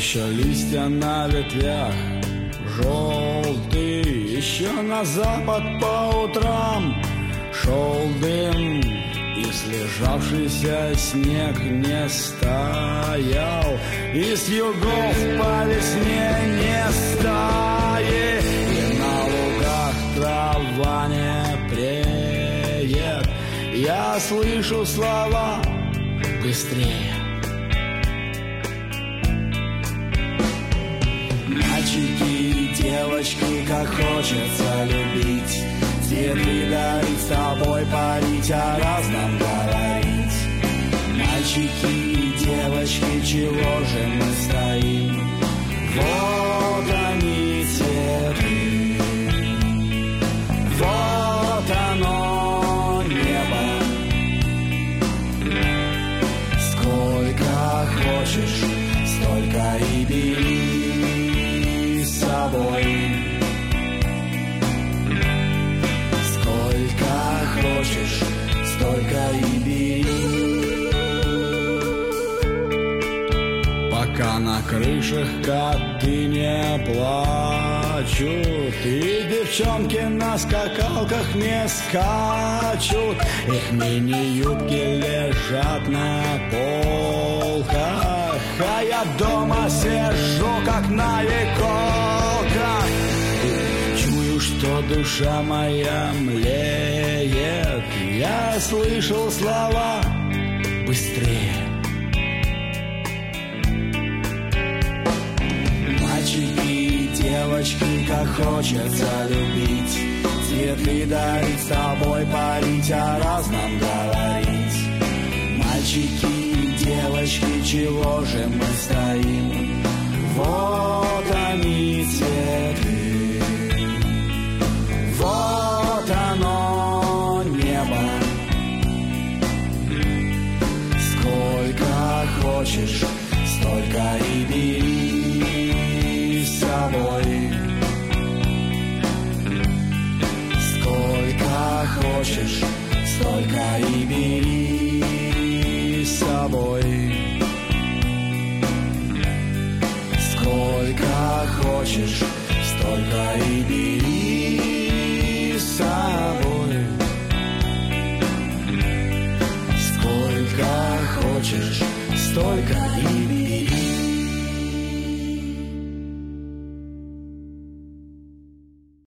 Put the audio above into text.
Еще листья на ветвях желтые, еще на запад по утрам шел дым, и слежавшийся снег не стоял, и с югов по весне не стаи, и на лугах трава не преет. Я слышу слова быстрее. Мальчики и девочки, как хочется любить, цветы дарить, с тобой парить, о разном говорить. Мальчики и девочки, чего же мы стоим? Вот они цветы, вот оно небо. Сколько хочешь, столько и бери с собой. Сколько хочешь, столько и бери. Пока на крышах коты не плачут, и девчонки на скакалках не скачут, их мини-юбки лежат на полках, а я дома сижу, как на иголках. Чую, что душа моя млеет. Я слышал слова быстрее. Мальчики и девочки, как хочется любить, цветы дарить, с тобой парить, о разном говорить. Мальчики и девочки, чего же мы стоим? Вот они цветы, вот оно небо. Сколько хочешь, столько и бери с собой. Сколько хочешь, столько и бери с собой. Сколько хочешь, столько и бери с собой. Сколько хочешь, столько и